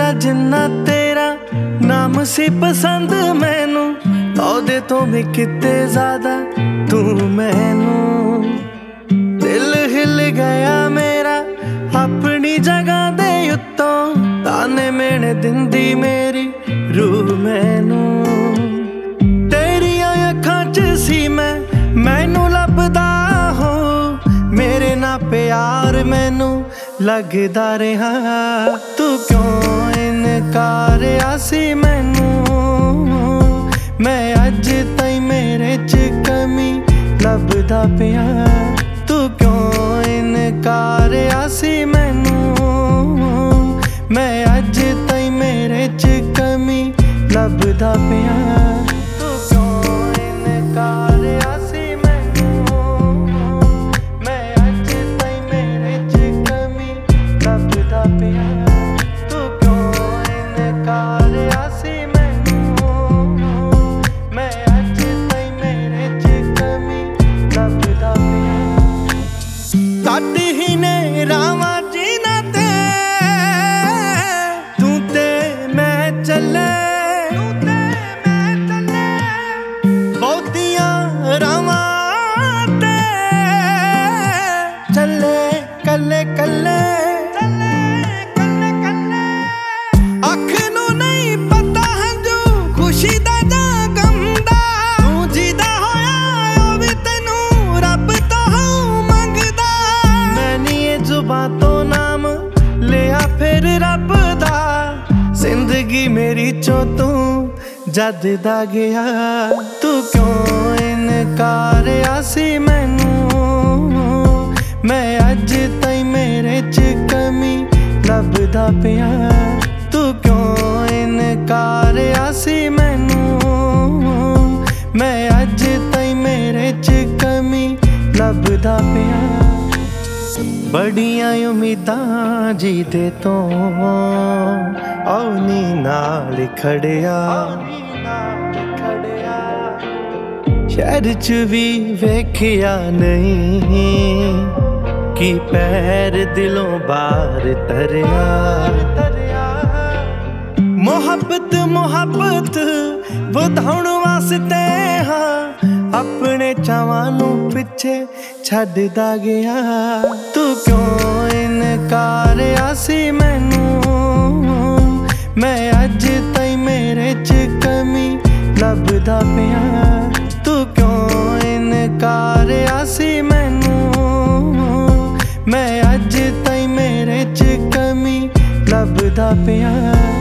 जिन्ना तेरा नाम सी पसंद मैनू, औदे तो भी किते ज्यादा तू मैनू। दिल हिल गया मेरा अपनी जगह दे उत्तों, ताने मेने दिंदी मेरी रूह मैनू। तेरिया अखां च सी मैनू लभदा हो, मेरे ना प्यार मैनू लगदा रहा। तू क्यों इनकार आसी मैनू, मैं अज ताईं मेरे च कमी लभदा पिया। तू क्यों इनकार आसी मैनू, मैं अज ताईं मेरे च कमी लभदा पिया। तू क्यों इनकार आसी मैनू, मैं अज ताईं मेरे च कमी लभदा पिया। तू क्यों इनकार आसी मैनू, मैं अज ताईं मेरे च कमी लभदा पिया। कट ही ने रावां जीना ते तू ते मैं चले, बहुतियां रावां ते चले कल्ले कल्ले। अख नू नहीं पता हंजू खुशी दा जां गम दा, तू जीदा होया ओ भी तैनू रब तो हूं मंगदा। मैं नी ये जुबां तो नाम लिया फिर रब दा, जिंदगी मेरी चो तू जद दा गया। तू क्यों इनकार आसी मैनू, मैं अज ताईं मेरे च कमी लभदा पिया। तू क्यों इनकार आसी मैनू, मैं अज ताईं मेरे च कमी लभदा पिया। बड़ियां उम्मीदां जीदे तो औनी नाल खड़िया, शहर च भी वेखिया नहीं कि पैर दिलों बाहर तरिया। मोहब्बत मोहब्बत वधाउण वास्ते हाँ, अपने चावां नू पिछे छड्डदा गया। तू क्यों इनकार आसी मैनू, मैं अज ताईं मेरे च कमी लभदा पिया। तू क्यों इनकार आसी मैनू, मैं अज ताईं मेरे च कमी लभदा पिया।